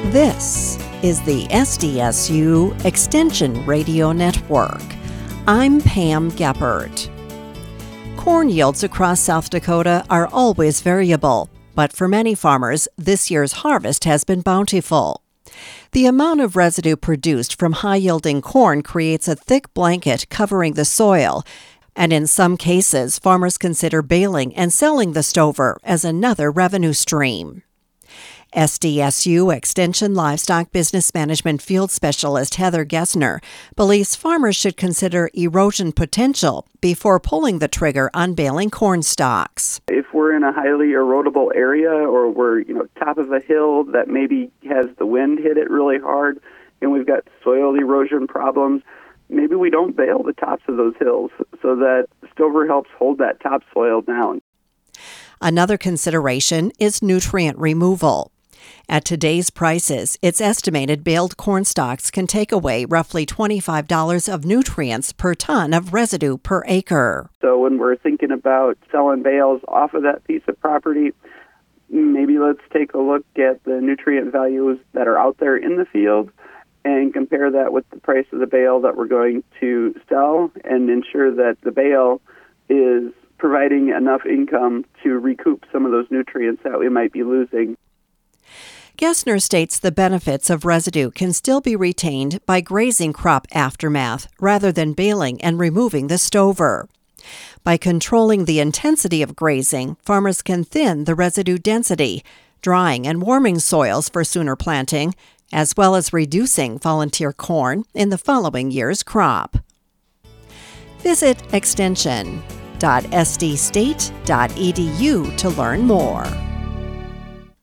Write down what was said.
This is the SDSU Extension Radio Network. I'm Pam Geppert. Corn yields across South Dakota are always variable, but for many farmers, this year's harvest has been bountiful. The amount of residue produced from high-yielding corn creates a thick blanket covering the soil, and in some cases, farmers consider baling and selling the stover as another revenue stream. SDSU Extension Livestock Business Management Field Specialist Heather Gessner believes farmers should consider erosion potential before pulling the trigger on baling corn stalks. If we're in a highly erodible area or we're, top of a hill that maybe has the wind hit it really hard and we've got soil erosion problems, maybe we don't bale the tops of those hills so that stover helps hold that topsoil down. Another consideration is nutrient removal. At today's prices, it's estimated baled corn stalks can take away roughly $25 of nutrients per ton of residue per acre. So when we're thinking about selling bales off of that piece of property, maybe let's take a look at the nutrient values that are out there in the field and compare that with the price of the bale that we're going to sell and ensure that the bale is providing enough income to recoup some of those nutrients that we might be losing. Gessner states the benefits of residue can still be retained by grazing crop aftermath rather than baling and removing the stover. By controlling the intensity of grazing, farmers can thin the residue density, drying and warming soils for sooner planting, as well as reducing volunteer corn in the following year's crop. Visit extension.sdstate.edu to learn more.